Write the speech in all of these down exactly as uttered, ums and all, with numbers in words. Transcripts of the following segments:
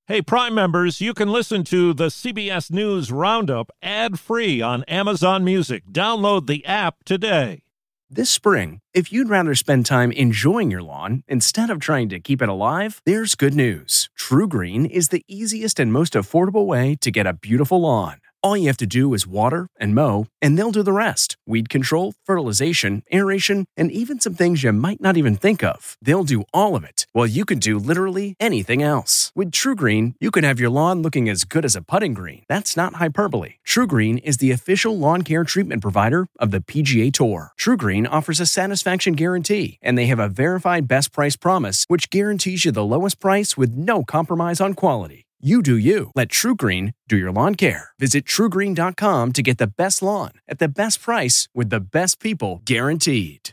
Hey, Prime members, you can listen to the C B S News Roundup ad-free on Amazon Music. Download the app today. This spring, if you'd rather spend time enjoying your lawn instead of trying to keep it alive, there's good news. TruGreen is the easiest and most affordable way to get a beautiful lawn. All you have to do is water and mow, and they'll do the rest. Weed control, fertilization, aeration, and even some things you might not even think of. They'll do all of it, while you can do literally anything else. With TruGreen, you can have your lawn looking as good as a putting green. That's not hyperbole. TruGreen is the official lawn care treatment provider of the P G A Tour. TruGreen offers a satisfaction guarantee, and they have a verified best price promise, which guarantees you the lowest price with no compromise on quality. You do you. Let TruGreen do your lawn care. Visit True Green dot com to get the best lawn at the best price with the best people guaranteed.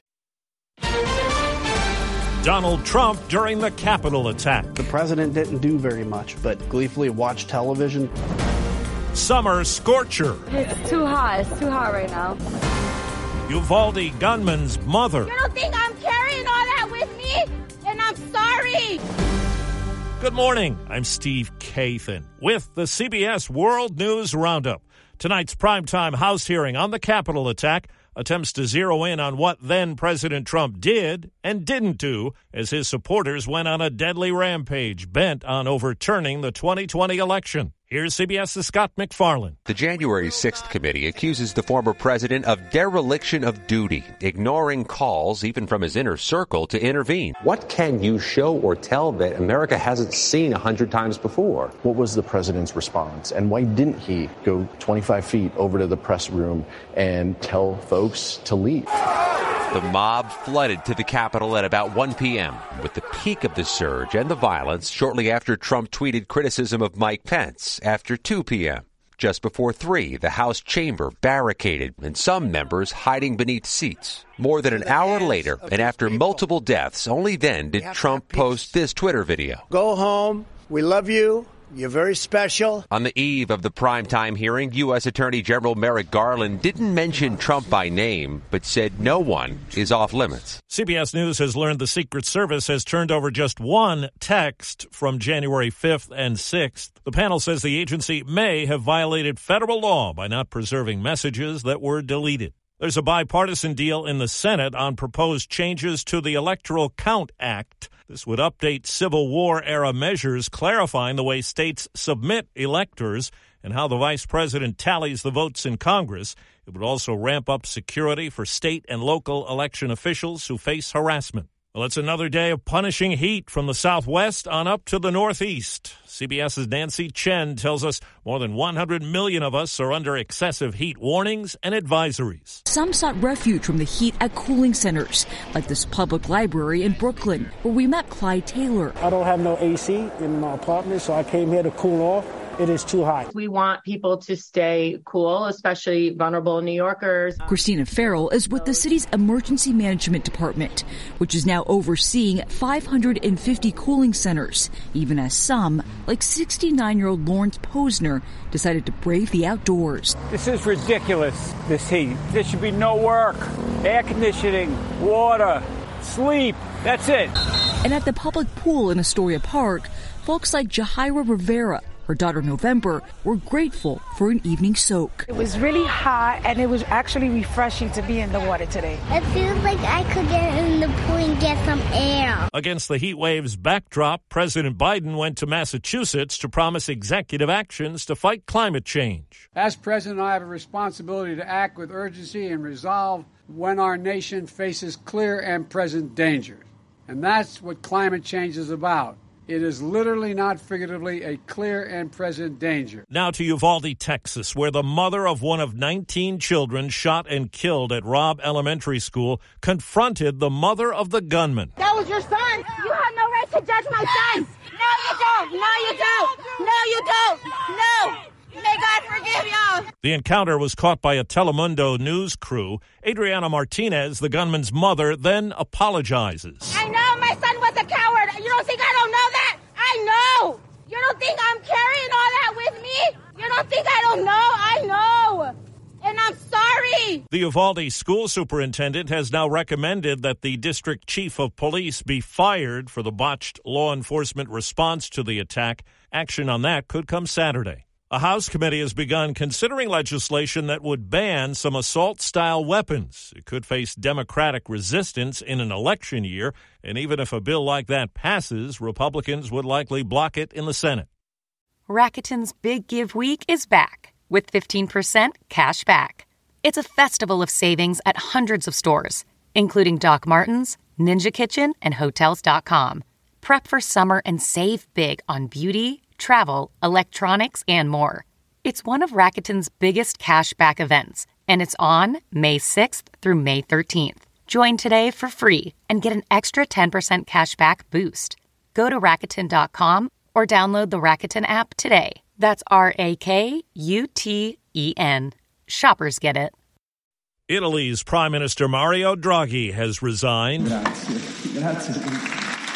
Donald Trump during the Capitol attack. The president didn't do very much, but gleefully watched television. Summer scorcher. It's too hot. It's too hot right now. Uvalde gunman's mother. You don't think I'm carrying all that with me? And I'm sorry. Good morning. I'm Steve Kathan with the C B S World News Roundup. Tonight's primetime House hearing on the Capitol attack attempts to zero in on what then President Trump did and didn't do as his supporters went on a deadly rampage bent on overturning the twenty twenty election. Here's CBS's Scott McFarland. The January sixth committee accuses the former president of dereliction of duty, ignoring calls even from his inner circle to intervene. What can you show or tell that America hasn't seen a hundred times before? What was the president's response? And why didn't he go twenty-five feet over to the press room and tell folks to leave? The mob flooded to the Capitol at about one p.m., with the peak of the surge and the violence shortly after Trump tweeted criticism of Mike Pence after two p.m. Just before three, the House chamber barricaded and some members hiding beneath seats. More than an hour later, and after multiple deaths, only then did Trump post this Twitter video. Go home. We love you. You're very special. On the eve of the primetime hearing, U S. Attorney General Merrick Garland didn't mention Trump by name, but said no one is off limits. C B S News has learned the Secret Service has turned over just one text from January fifth and sixth. The panel says the agency may have violated federal law by not preserving messages that were deleted. There's a bipartisan deal in the Senate on proposed changes to the Electoral Count Act. This would update Civil War-era measures clarifying the way states submit electors and how the vice president tallies the votes in Congress. It would also ramp up security for state and local election officials who face harassment. Well, it's another day of punishing heat from the southwest on up to the northeast. CBS's Nancy Chen tells us more than one hundred million of us are under excessive heat warnings and advisories. Some sought refuge from the heat at cooling centers, like this public library in Brooklyn, where we met Clyde Taylor. I don't have no A C in my apartment, so I came here to cool off. It is too hot. We want people to stay cool, especially vulnerable New Yorkers. Christina Farrell is with the city's emergency management department, which is now overseeing five hundred fifty cooling centers, even as some, like sixty-nine-year-old Lawrence Posner, decided to brave the outdoors. This is ridiculous, this heat. There should be no work, air conditioning, water, sleep. That's it. And at the public pool in Astoria Park, folks like Jahaira Rivera, her daughter November, were grateful for an evening soak. It was really hot, and it was actually refreshing to be in the water today. It feels like I could get in the pool and get some air. Against the heat wave's backdrop, President Biden went to Massachusetts to promise executive actions to fight climate change. As president, I have a responsibility to act with urgency and resolve when our nation faces clear and present dangers. And that's what climate change is about. It is literally, not figuratively, a clear and present danger. Now to Uvalde, Texas, where the mother of one of nineteen children shot and killed at Robb Elementary School confronted the mother of the gunman. That was your son. You have no right to judge my son. No, you don't. No, you don't. No, you don't. No. May God forgive y'all. The encounter was caught by a Telemundo news crew. Adriana Martinez, the gunman's mother, then apologizes. I know my son was a coward. You don't think I don't know that? I know. You don't think I'm carrying all that with me? You don't think I don't know? I know. And I'm sorry. me! The Uvalde school superintendent has now recommended that the district chief of police be fired for the botched law enforcement response to the attack. Action on that could come Saturday. A House committee has begun considering legislation that would ban some assault-style weapons. It could face Democratic resistance in an election year, and even if a bill like that passes, Republicans would likely block it in the Senate. Rakuten's Big Give Week is back with fifteen percent cash back. It's a festival of savings at hundreds of stores, including Doc Martens, Ninja Kitchen, and Hotels dot com. Prep for summer and save big on beauty, travel, electronics, and more. It's one of Rakuten's biggest cashback events, and it's on May sixth through May thirteenth. Join today for free and get an extra ten percent cashback boost. Go to Rakuten dot com or download the Rakuten app today. That's R A K U T E N. Shoppers get it. Italy's Prime Minister Mario Draghi has resigned. Grazie. Grazie.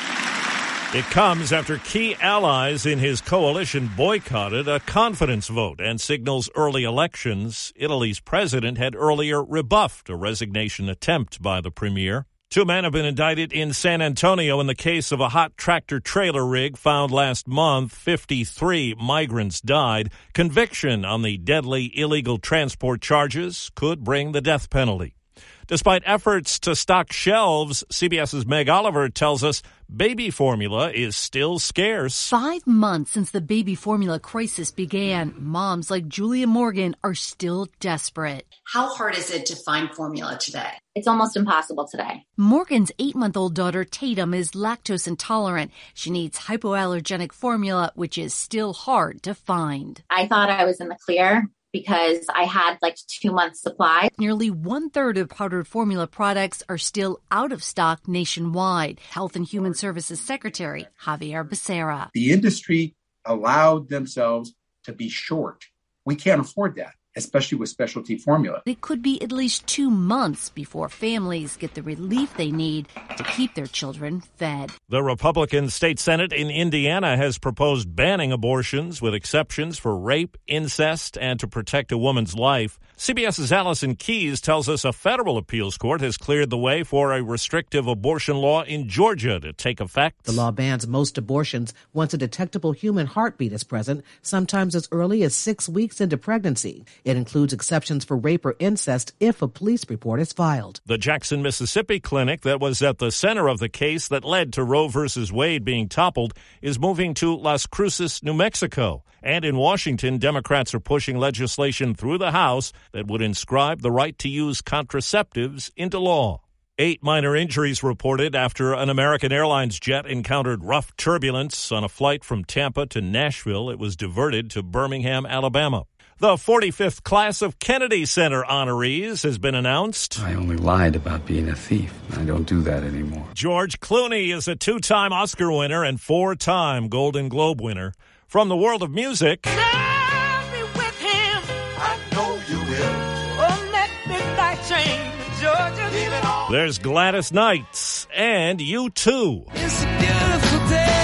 It comes after key allies in his coalition boycotted a confidence vote and signals early elections. Italy's president had earlier rebuffed a resignation attempt by the premier. Two men have been indicted in San Antonio in the case of a hot tractor-trailer rig found last month. fifty-three migrants died. Conviction on the deadly illegal transport charges could bring the death penalty. Despite efforts to stock shelves, CBS's Meg Oliver tells us baby formula is still scarce. Five months since the baby formula crisis began, moms like Julia Morgan are still desperate. How hard is it to find formula today? It's almost impossible today. Morgan's eight-month-old daughter, Tatum, is lactose intolerant. She needs hypoallergenic formula, which is still hard to find. I thought I was in the clear because I had like two months supply. Nearly one-third of powdered formula products are still out of stock nationwide. Health and Human Services Secretary Javier Becerra. The industry allowed themselves to be short. We can't afford that, especially with specialty formula. It could be at least two months before families get the relief they need to keep their children fed. The Republican State Senate in Indiana has proposed banning abortions with exceptions for rape, incest, and to protect a woman's life. CBS's Allison Keyes tells us a federal appeals court has cleared the way for a restrictive abortion law in Georgia to take effect. The law bans most abortions once a detectable human heartbeat is present, sometimes as early as six weeks into pregnancy. It includes exceptions for rape or incest if a police report is filed. The Jackson, Mississippi clinic that was at the center of the case that led to Roe versus Wade being toppled is moving to Las Cruces, New Mexico. And in Washington, Democrats are pushing legislation through the House that would inscribe the right to use contraceptives into law. Eight minor injuries reported after an American Airlines jet encountered rough turbulence on a flight from Tampa to Nashville. It was diverted to Birmingham, Alabama. The forty-fifth class of Kennedy Center honorees has been announced. I only lied about being a thief. I don't do that anymore. George Clooney is a two-time Oscar winner and four-time Golden Globe winner. From the world of music, I'll be with him. I know you will. On that midnight train to Georgia, leaving all. There's Gladys Knight and U two. It's a beautiful day.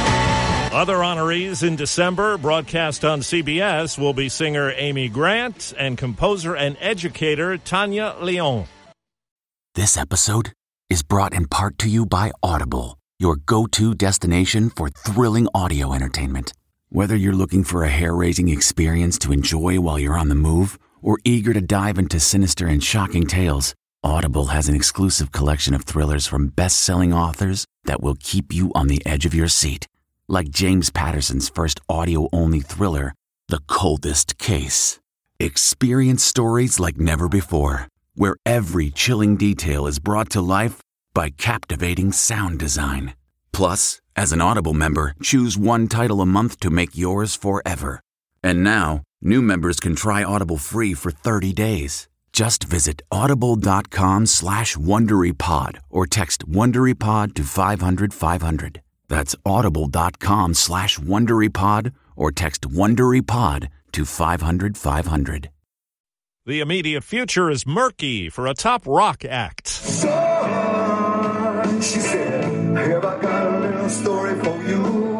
Other honorees in December, broadcast on C B S, will be singer Amy Grant and composer and educator Tanya Leon. This episode is brought in part to you by Audible, your go-to destination for thrilling audio entertainment. Whether you're looking for a hair-raising experience to enjoy while you're on the move or eager to dive into sinister and shocking tales, Audible has an exclusive collection of thrillers from best-selling authors that will keep you on the edge of your seat. Like James Patterson's first audio-only thriller, The Coldest Case. Experience stories like never before, where every chilling detail is brought to life by captivating sound design. Plus, as an Audible member, choose one title a month to make yours forever. And now, new members can try Audible free for thirty days. Just visit audible.com slash WonderyPod or text WonderyPod to five hundred five hundred. That's audible.com slash WonderyPod or text WonderyPod to five hundred five hundred. The immediate future is murky for a top rock act. Son, she said, have I got a little story for you? Pearl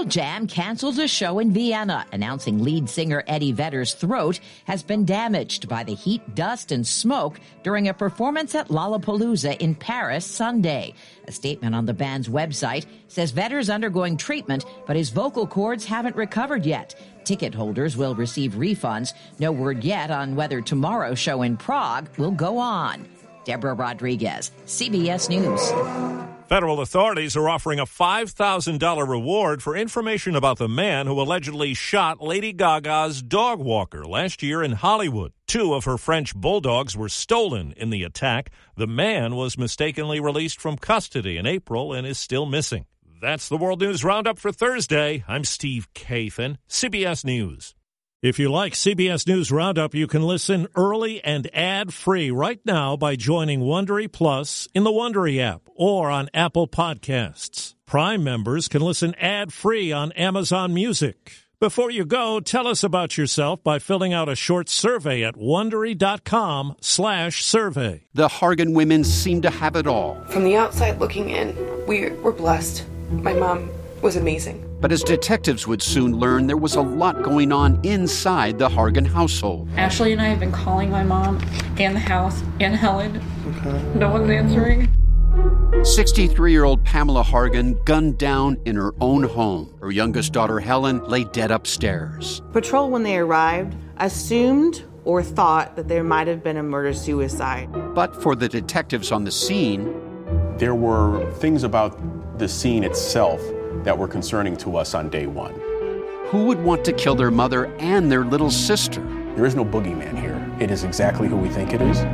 Jam cancels a show in Vienna, announcing lead singer Eddie Vedder's throat has been damaged by the heat, dust, and smoke during a performance at Lollapalooza in Paris Sunday. A statement on the band's website says Vedder's undergoing treatment, but his vocal cords haven't recovered yet. Ticket holders will receive refunds. No word yet on whether tomorrow's show in Prague will go on. Deborah Rodriguez, C B S News. Federal authorities are offering a five thousand dollars reward for information about the man who allegedly shot Lady Gaga's dog walker last year in Hollywood. Two of her French bulldogs were stolen in the attack. The man was mistakenly released from custody in April and is still missing. That's the World News Roundup for Thursday. I'm Steve Kathan, C B S News. If you like C B S News Roundup, you can listen early and ad-free right now by joining Wondery Plus in the Wondery app or on Apple Podcasts. Prime members can listen ad-free on Amazon Music. Before you go, tell us about yourself by filling out a short survey at Wondery.com slash survey. The Hargan women seem to have it all. From the outside looking in, we were blessed. My mom was amazing. But as detectives would soon learn, there was a lot going on inside the Hargan household. Ashley and I have been calling my mom and the house and Helen. Okay. No one's answering. sixty-three-year-old Pamela Hargan gunned down in her own home. Her youngest daughter, Helen, lay dead upstairs. Patrol, when they arrived, assumed or thought that there might have been a murder-suicide. But for the detectives on the scene, there were things about the scene itself that were concerning to us on day one. Who would want to kill their mother and their little sister? There is no boogeyman here. It is exactly who we think it is.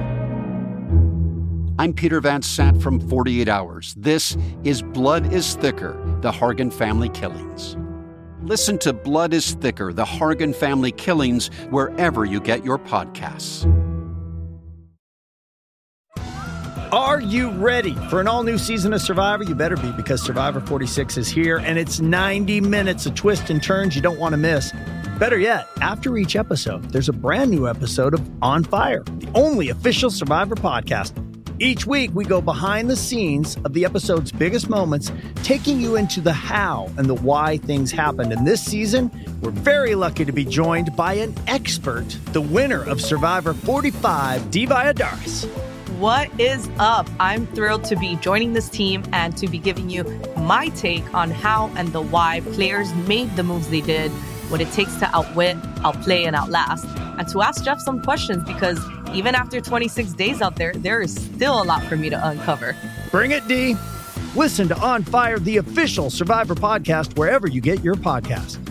I'm Peter Van Sant from forty-eight hours. This is Blood is Thicker, the Hargan family killings. Listen to Blood is Thicker, the Hargan family killings, wherever you get your podcasts. Are you ready for an all-new season of Survivor? You better be, because Survivor forty-six is here, and it's ninety minutes of twists and turns you don't want to miss. Better yet, after each episode, there's a brand new episode of On Fire, the only official Survivor podcast. Each week, we go behind the scenes of the episode's biggest moments, taking you into the how and the why things happened. And this season, we're very lucky to be joined by an expert, the winner of Survivor forty-five, Dee Valladares. What is up? I'm thrilled to be joining this team and to be giving you my take on how and the why players made the moves they did, what it takes to outwit, outplay, and outlast, and to ask Jeff some questions, because even after twenty-six days out there, there is still a lot for me to uncover. Bring it, D. Listen to On Fire, the official Survivor podcast, wherever you get your podcasts.